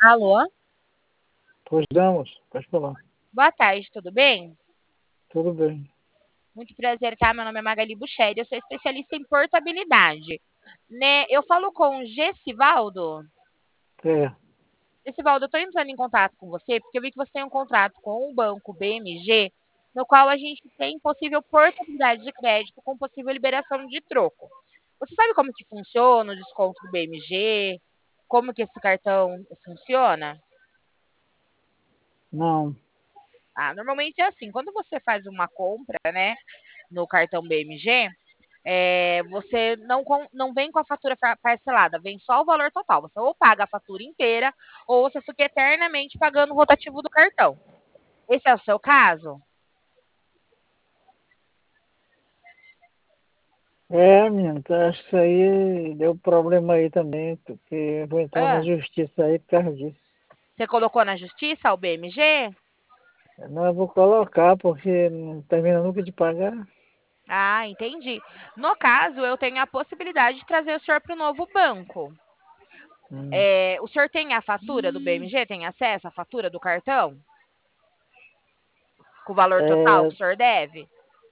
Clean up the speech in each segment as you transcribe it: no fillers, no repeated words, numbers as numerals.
Alô? Pois damos, pode falar. Boa tarde, tudo bem? Tudo bem. Muito prazer, tá? Meu nome é Magali Bucheri, eu sou especialista em portabilidade. Né? Eu falo com o Gessivaldo. É, Gessivaldo, eu estou entrando em contato com você porque eu vi que você tem um contrato com o banco BMG, no qual a gente tem possível portabilidade de crédito com possível liberação de troco. Você sabe como que funciona o desconto do BMG? Como que esse cartão funciona? não. Ah, normalmente é assim, quando você faz uma compra, né, no cartão BMG, você não vem com a fatura parcelada, vem só o valor total. Você ou paga a fatura inteira, ou você fica eternamente pagando o rotativo do cartão. Esse é o seu caso? É, menino, acho que isso aí deu problema aí também, porque eu vou entrar na Ah, justiça aí por causa disso. você colocou na justiça o BMG? Não, eu vou colocar, porque não termina nunca de pagar. Ah, entendi. No caso, eu tenho a possibilidade de trazer o senhor para o novo banco. Hum. O senhor tem a fatura do BMG? Tem acesso à fatura do cartão? Com o valor total É, que o senhor deve?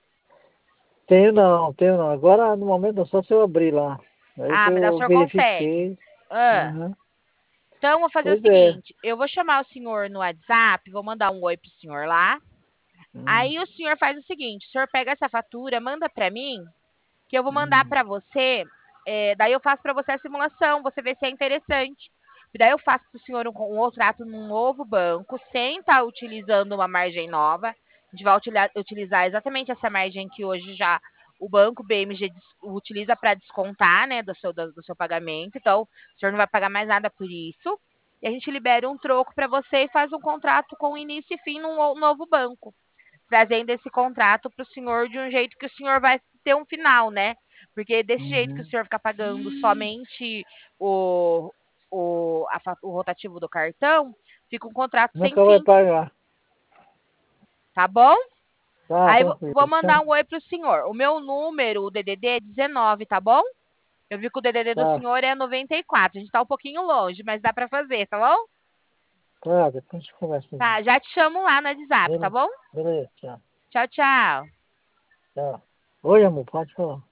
tenho não. Agora, no momento, é só se eu abrir lá. Aí que Ah, mas o eu senhor consegue. verifiquei. Ah. Aham. Então, vou fazer o Pois é. seguinte: eu vou chamar o senhor no WhatsApp, vou mandar um oi pro senhor lá. Hum. Aí o senhor faz o seguinte: o senhor pega essa fatura, manda para mim, que eu vou mandar Hum. para você. Daí eu faço para você a simulação, você vê se é interessante. E daí eu faço para o senhor um outro ato num novo banco, sem estar utilizando uma margem nova. A gente vai utilizar exatamente essa margem que hoje já o banco BMG utiliza para descontar, né, do seu pagamento. Então, o senhor não vai pagar mais nada por isso. E a gente libera um troco para você e faz um contrato com início e fim num novo banco, trazendo esse contrato para o senhor de um jeito que o senhor vai ter um final, né? Porque desse jeito que o Uhum. senhor ficar pagando somente o, o rotativo do cartão, fica um contrato sem Nunca vai fim, pagar. tá bom? Tá, Aí tranquilo. vou mandar um oi pro senhor. O meu número, o DDD é 19, tá bom? Eu vi que o DDD do Tá, senhor é 94. A gente tá um pouquinho longe, mas dá para fazer, tá bom? tá, depois a gente conversa. Tá, já te chamo lá no WhatsApp, tá Beleza, bom? beleza, tchau. Tchau, tchau. Tchau. Oi, amor, pode falar.